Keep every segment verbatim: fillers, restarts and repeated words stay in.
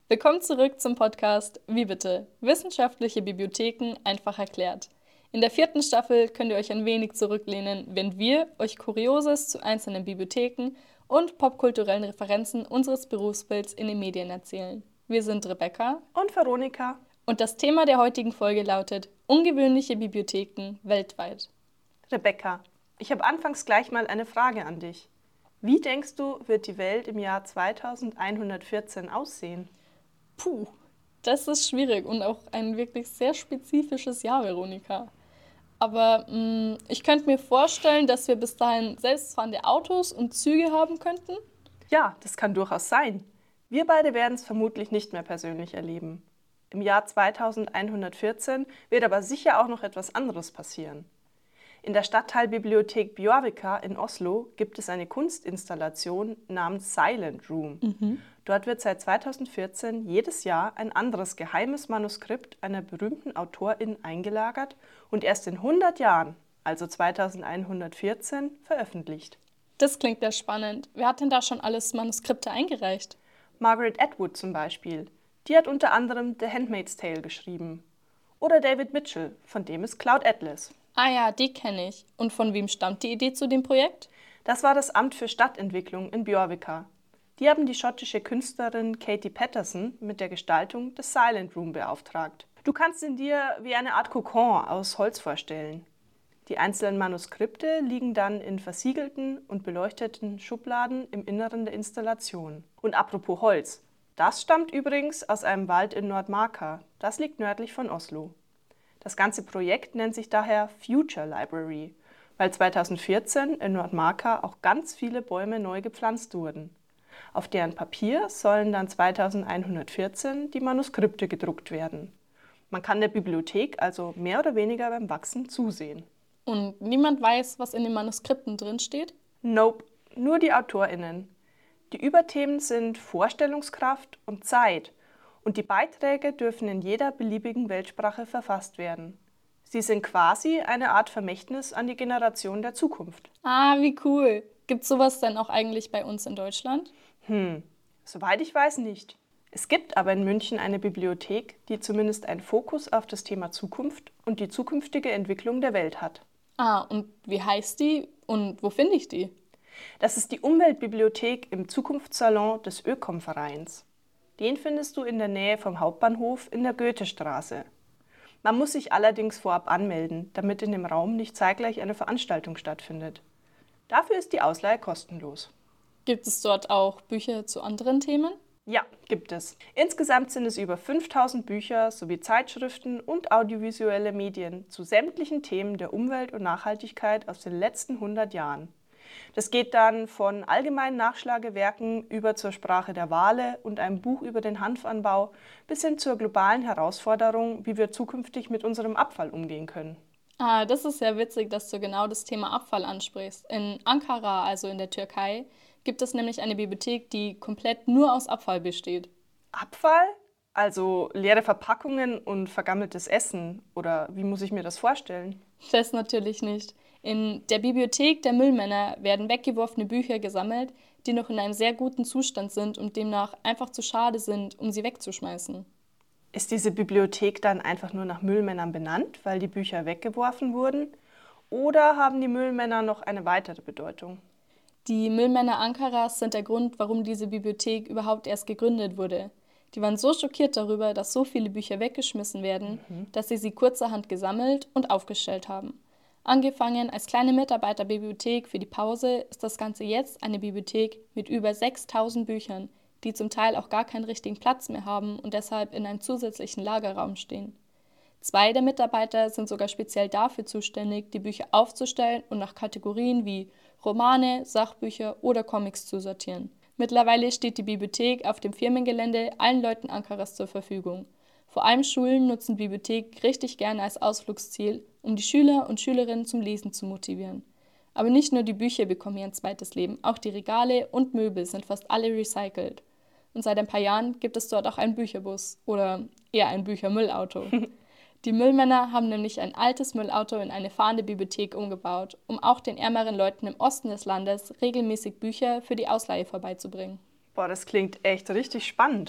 Willkommen zurück zum Podcast Wie bitte? Wissenschaftliche Bibliotheken einfach erklärt. In der vierten Staffel könnt ihr euch ein wenig zurücklehnen, wenn wir euch Kurioses zu einzelnen Bibliotheken und popkulturellen Referenzen unseres Berufsbilds in den Medien erzählen. Wir sind Rebecca und Veronika und das Thema der heutigen Folge lautet ungewöhnliche Bibliotheken weltweit. Rebecca, ich habe anfangs gleich mal eine Frage an dich. Wie denkst du, wird die Welt im Jahr zweitausendeinhundertvierzehn aussehen? Puh, das ist schwierig und auch ein wirklich sehr spezifisches Jahr, Veronika. Aber mh, ich könnte mir vorstellen, dass wir bis dahin selbstfahrende Autos und Züge haben könnten. Ja, das kann durchaus sein. Wir beide werden es vermutlich nicht mehr persönlich erleben. Im Jahr zweitausendeinhundertvierzehn wird aber sicher auch noch etwas anderes passieren. In der Stadtteilbibliothek Bjørvika in Oslo gibt es eine Kunstinstallation namens Silent Room. Mhm. Dort wird seit zweitausendvierzehn jedes Jahr ein anderes geheimes Manuskript einer berühmten Autorin eingelagert und erst in hundert Jahren, also zweitausendeinhundertvierzehn, veröffentlicht. Das klingt ja spannend. Wer hat denn da schon alles Manuskripte eingereicht? Margaret Atwood zum Beispiel. Die hat unter anderem The Handmaid's Tale geschrieben. Oder David Mitchell, von dem ist Cloud Atlas. Ah ja, die kenne ich. Und von wem stammt die Idee zu dem Projekt? Das war das Amt für Stadtentwicklung in Bjørvika. Die haben die schottische Künstlerin Katie Patterson mit der Gestaltung des Silent Room beauftragt. Du kannst ihn dir wie eine Art Kokon aus Holz vorstellen. Die einzelnen Manuskripte liegen dann in versiegelten und beleuchteten Schubladen im Inneren der Installation. Und apropos Holz, das stammt übrigens aus einem Wald in Nordmarka. Das liegt nördlich von Oslo. Das ganze Projekt nennt sich daher Future Library, weil zweitausendvierzehn in Nordmarka auch ganz viele Bäume neu gepflanzt wurden. Auf deren Papier sollen dann zweitausendeinhundertvierzehn die Manuskripte gedruckt werden. Man kann der Bibliothek also mehr oder weniger beim Wachsen zusehen. Und niemand weiß, was in den Manuskripten drinsteht? Nope, nur die AutorInnen. Die Überthemen sind Vorstellungskraft und Zeit. Und die Beiträge dürfen in jeder beliebigen Weltsprache verfasst werden. Sie sind quasi eine Art Vermächtnis an die Generation der Zukunft. Ah, wie cool. Gibt es sowas denn auch eigentlich bei uns in Deutschland? Hm, soweit ich weiß nicht. Es gibt aber in München eine Bibliothek, die zumindest einen Fokus auf das Thema Zukunft und die zukünftige Entwicklung der Welt hat. Ah, und wie heißt die und wo finde ich die? Das ist die Umweltbibliothek im Zukunftssalon des Ökom-Vereins. Den findest du in der Nähe vom Hauptbahnhof in der Goethestraße. Man muss sich allerdings vorab anmelden, damit in dem Raum nicht zeitgleich eine Veranstaltung stattfindet. Dafür ist die Ausleihe kostenlos. Gibt es dort auch Bücher zu anderen Themen? Ja, gibt es. Insgesamt sind es über fünftausend Bücher sowie Zeitschriften und audiovisuelle Medien zu sämtlichen Themen der Umwelt und Nachhaltigkeit aus den letzten hundert Jahren. Das geht dann von allgemeinen Nachschlagewerken über zur Sprache der Wale und einem Buch über den Hanfanbau bis hin zur globalen Herausforderung, wie wir zukünftig mit unserem Abfall umgehen können. Ah, das ist ja witzig, dass du genau das Thema Abfall ansprichst. In Ankara, also in der Türkei, gibt es nämlich eine Bibliothek, die komplett nur aus Abfall besteht. Abfall? Also leere Verpackungen und vergammeltes Essen? Oder wie muss ich mir das vorstellen? Das natürlich nicht. In der Bibliothek der Müllmänner werden weggeworfene Bücher gesammelt, die noch in einem sehr guten Zustand sind und demnach einfach zu schade sind, um sie wegzuschmeißen. Ist diese Bibliothek dann einfach nur nach Müllmännern benannt, weil die Bücher weggeworfen wurden? Oder haben die Müllmänner noch eine weitere Bedeutung? Die Müllmänner Ankaras sind der Grund, warum diese Bibliothek überhaupt erst gegründet wurde. Die waren so schockiert darüber, dass so viele Bücher weggeschmissen werden, mhm. dass sie sie kurzerhand gesammelt und aufgestellt haben. Angefangen als kleine Mitarbeiterbibliothek für die Pause ist das Ganze jetzt eine Bibliothek mit über sechstausend Büchern, die zum Teil auch gar keinen richtigen Platz mehr haben und deshalb in einem zusätzlichen Lagerraum stehen. Zwei der Mitarbeiter sind sogar speziell dafür zuständig, die Bücher aufzustellen und nach Kategorien wie Romane, Sachbücher oder Comics zu sortieren. Mittlerweile steht die Bibliothek auf dem Firmengelände allen Leuten Ankaras zur Verfügung. Vor allem Schulen nutzen die Bibliothek richtig gerne als Ausflugsziel, um die Schüler und Schülerinnen zum Lesen zu motivieren. Aber nicht nur die Bücher bekommen hier ein zweites Leben, auch die Regale und Möbel sind fast alle recycelt. Und seit ein paar Jahren gibt es dort auch einen Bücherbus oder eher ein Büchermüllauto. Die Müllmänner haben nämlich ein altes Müllauto in eine fahrende Bibliothek umgebaut, um auch den ärmeren Leuten im Osten des Landes regelmäßig Bücher für die Ausleihe vorbeizubringen. Boah, das klingt echt richtig spannend.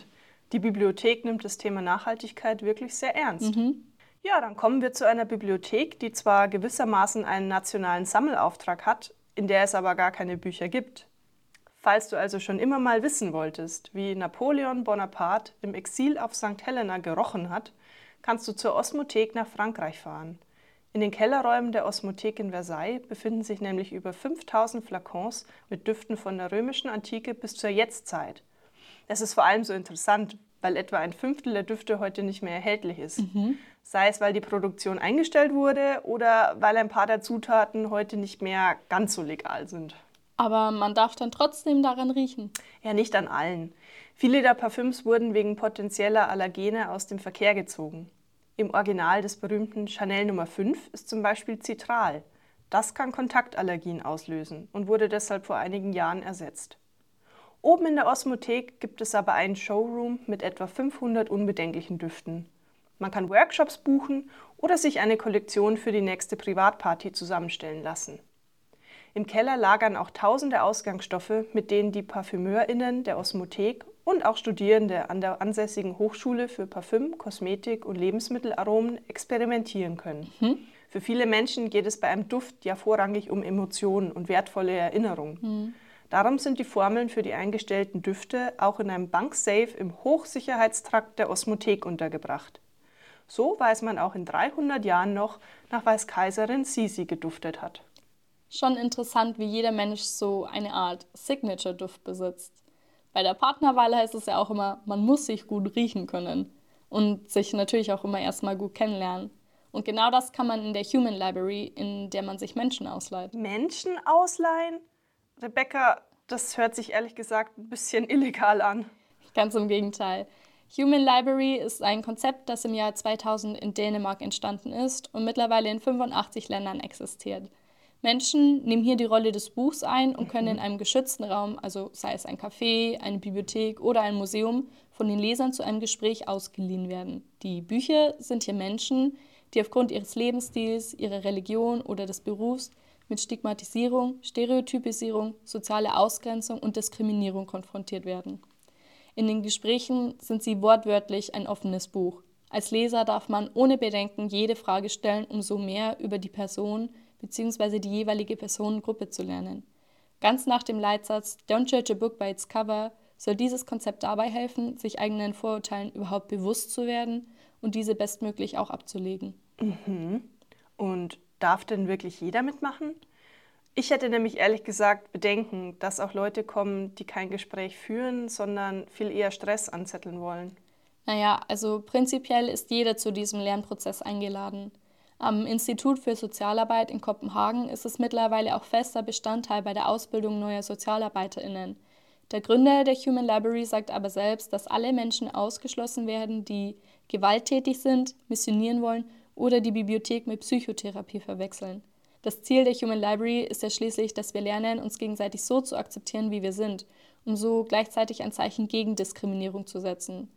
Die Bibliothek nimmt das Thema Nachhaltigkeit wirklich sehr ernst. Mhm. Ja, dann kommen wir zu einer Bibliothek, die zwar gewissermaßen einen nationalen Sammelauftrag hat, in der es aber gar keine Bücher gibt. Falls du also schon immer mal wissen wolltest, wie Napoleon Bonaparte im Exil auf Sankt Helena gerochen hat, kannst du zur Osmothek nach Frankreich fahren. In den Kellerräumen der Osmothek in Versailles befinden sich nämlich über fünftausend Flakons mit Düften von der römischen Antike bis zur Jetztzeit. Das ist vor allem so interessant, weil etwa ein Fünftel der Düfte heute nicht mehr erhältlich ist. Mhm. Sei es, weil die Produktion eingestellt wurde oder weil ein paar der Zutaten heute nicht mehr ganz so legal sind. Aber man darf dann trotzdem daran riechen. Ja, nicht an allen. Viele der Parfüms wurden wegen potenzieller Allergene aus dem Verkehr gezogen. Im Original des berühmten Chanel Nummer fünf ist zum Beispiel Citral. Das kann Kontaktallergien auslösen und wurde deshalb vor einigen Jahren ersetzt. Oben in der Osmothek gibt es aber einen Showroom mit etwa fünfhundert unbedenklichen Düften. Man kann Workshops buchen oder sich eine Kollektion für die nächste Privatparty zusammenstellen lassen. Im Keller lagern auch tausende Ausgangsstoffe, mit denen die ParfümeurInnen der Osmothek und auch Studierende an der ansässigen Hochschule für Parfüm, Kosmetik und Lebensmittelaromen experimentieren können. Mhm. Für viele Menschen geht es bei einem Duft ja vorrangig um Emotionen und wertvolle Erinnerungen. Mhm. Darum sind die Formeln für die eingestellten Düfte auch in einem Banksafe im Hochsicherheitstrakt der Osmothek untergebracht. So weiß man auch in dreihundert Jahren noch, nach was Kaiserin Sisi geduftet hat. Schon interessant, wie jeder Mensch so eine Art Signature-Duft besitzt. Bei der Partnerwahl heißt es ja auch immer, man muss sich gut riechen können und sich natürlich auch immer erstmal gut kennenlernen. Und genau das kann man in der Human Library, in der man sich Menschen ausleiht. Menschen ausleihen? Rebecca, das hört sich ehrlich gesagt ein bisschen illegal an. Ganz im Gegenteil. Human Library ist ein Konzept, das im Jahr zweitausend in Dänemark entstanden ist und mittlerweile in fünfundachtzig Ländern existiert. Menschen nehmen hier die Rolle des Buchs ein und können in einem geschützten Raum, also sei es ein Café, eine Bibliothek oder ein Museum, von den Lesern zu einem Gespräch ausgeliehen werden. Die Bücher sind hier Menschen, die aufgrund ihres Lebensstils, ihrer Religion oder des Berufs mit Stigmatisierung, Stereotypisierung, sozialer Ausgrenzung und Diskriminierung konfrontiert werden. In den Gesprächen sind sie wortwörtlich ein offenes Buch. Als Leser darf man ohne Bedenken jede Frage stellen, um so mehr über die Person bzw. die jeweilige Personengruppe zu lernen. Ganz nach dem Leitsatz Don't judge a book by its cover soll dieses Konzept dabei helfen, sich eigenen Vorurteilen überhaupt bewusst zu werden und diese bestmöglich auch abzulegen. Mhm. Und darf denn wirklich jeder mitmachen? Ich hätte nämlich ehrlich gesagt Bedenken, dass auch Leute kommen, die kein Gespräch führen, sondern viel eher Stress anzetteln wollen. Naja, also prinzipiell ist jeder zu diesem Lernprozess eingeladen. Am Institut für Sozialarbeit in Kopenhagen ist es mittlerweile auch fester Bestandteil bei der Ausbildung neuer SozialarbeiterInnen. Der Gründer der Human Library sagt aber selbst, dass alle Menschen ausgeschlossen werden, die gewalttätig sind, missionieren wollen oder die Bibliothek mit Psychotherapie verwechseln. Das Ziel der Human Library ist ja schließlich, dass wir lernen, uns gegenseitig so zu akzeptieren, wie wir sind, um so gleichzeitig ein Zeichen gegen Diskriminierung zu setzen.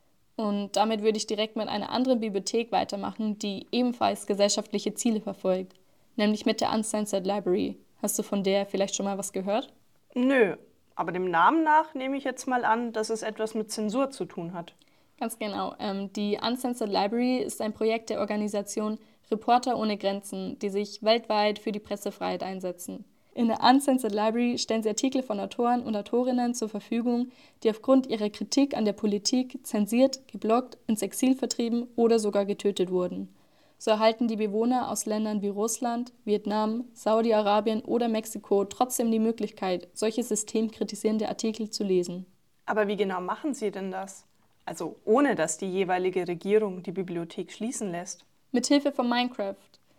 Und damit würde ich direkt mit einer anderen Bibliothek weitermachen, die ebenfalls gesellschaftliche Ziele verfolgt, nämlich mit der Uncensored Library. Hast du von der vielleicht schon mal was gehört? Nö, aber dem Namen nach nehme ich jetzt mal an, dass es etwas mit Zensur zu tun hat. Ganz genau. Ähm, die Uncensored Library ist ein Projekt der Organisation Reporter ohne Grenzen, die sich weltweit für die Pressefreiheit einsetzen. In der Uncensored Library stellen sie Artikel von Autoren und Autorinnen zur Verfügung, die aufgrund ihrer Kritik an der Politik zensiert, geblockt, ins Exil vertrieben oder sogar getötet wurden. So erhalten die Bewohner aus Ländern wie Russland, Vietnam, Saudi-Arabien oder Mexiko trotzdem die Möglichkeit, solche systemkritisierende Artikel zu lesen. Aber wie genau machen sie denn das? Also ohne dass die jeweilige Regierung die Bibliothek schließen lässt? Mithilfe von Minecraft.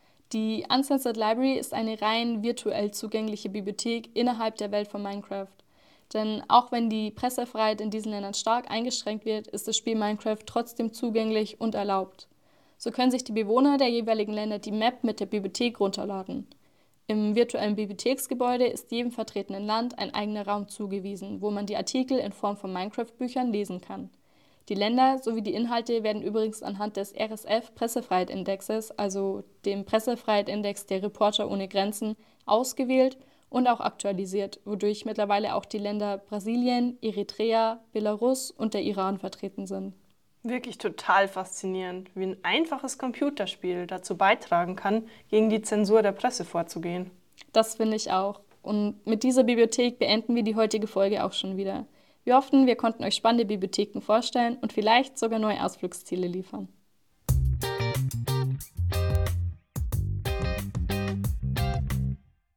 Die Uncensored Library ist eine rein virtuell zugängliche Bibliothek innerhalb der Welt von Minecraft. Denn auch wenn die Pressefreiheit in diesen Ländern stark eingeschränkt wird, ist das Spiel Minecraft trotzdem zugänglich und erlaubt. So können sich die Bewohner der jeweiligen Länder die Map mit der Bibliothek runterladen. Im virtuellen Bibliotheksgebäude ist jedem vertretenen Land ein eigener Raum zugewiesen, wo man die Artikel in Form von Minecraft-Büchern lesen kann. Die Länder sowie die Inhalte werden übrigens anhand des R S F-Pressefreiheit-Indexes, also dem Pressefreiheit-Index der Reporter ohne Grenzen, ausgewählt und auch aktualisiert, wodurch mittlerweile auch die Länder Brasilien, Eritrea, Belarus und der Iran vertreten sind. Wirklich total faszinierend, wie ein einfaches Computerspiel dazu beitragen kann, gegen die Zensur der Presse vorzugehen. Das finde ich auch. Und mit dieser Bibliothek beenden wir die heutige Folge auch schon wieder. Wir hoffen, wir konnten euch spannende Bibliotheken vorstellen und vielleicht sogar neue Ausflugsziele liefern.